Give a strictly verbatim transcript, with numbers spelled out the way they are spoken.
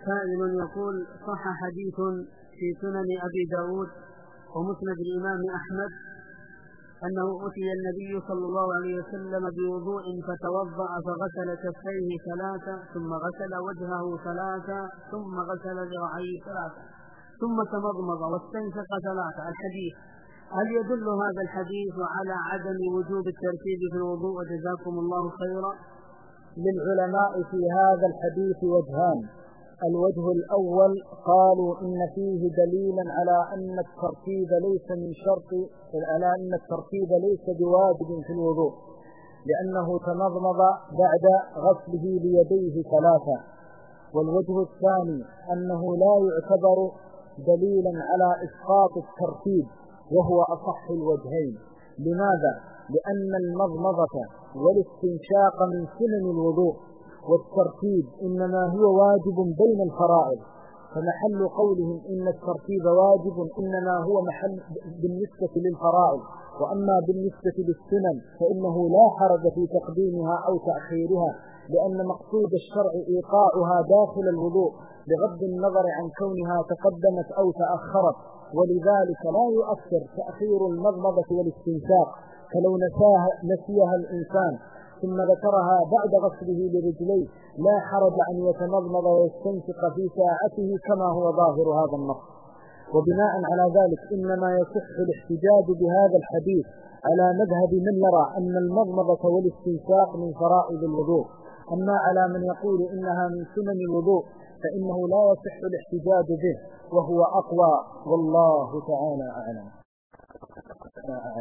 سائل يقول: صح حديث في سنن أبي داود ومسند الإمام أحمد أنه أتي النبي صلى الله عليه وسلم بوضوء فتوضأ فغسل كفيه ثلاثة ثم غسل وجهه ثلاثة ثم غسل ذراعيه ثلاثة ثم تمضمض واستنشق ثلاثة. الحديث هل يدل هذا الحديث على عدم وجوب الترتيب في الوضوء؟ وجزاكم الله خيرا. للعلماء في هذا الحديث وجهان: الوجه الأول قالوا إن فيه دليلا على أن الترتيب ليس من شرط على أن الترتيب ليس بواجب في الوضوء، لأنه تمضمض بعد غسله ليديه ثلاثة. والوجه الثاني أنه لا يعتبر دليلا على إسقاط الترتيب، وهو أصح الوجهين. لماذا؟ لأن المضمضة والاستنشاق من سنن الوضوء، والترتيب إنما هو واجب بين الفرائض، فمحل قولهم إن الترتيب واجب إنما هو محل بالنسبة للفرائض. وأما بالنسبة للسنن فإنه لا حرج في تقديمها أو تأخيرها، لأن مقصود الشرع إيقاعها داخل الوضوء بغض النظر عن كونها تقدمت أو تأخرت، ولذلك لا يؤثر تأخير المضمضة والاستنشاق. فلو نساها نسيها الإنسان ثم ذكرها بعد غسله لرجليه لا حرج أن يتمضمض ويستنشق في ساعته كما هو ظاهر هذا النص. وبناء على ذلك إنما يصح الاحتجاج بهذا الحديث على مذهب من يرى أن المضمضة والاستنشاق من فرائض الوضوء. أما على من يقول إنها من سنن الوضوء فإنه لا يصح الاحتجاج به، وهو أقوى، والله تعالى أعلم.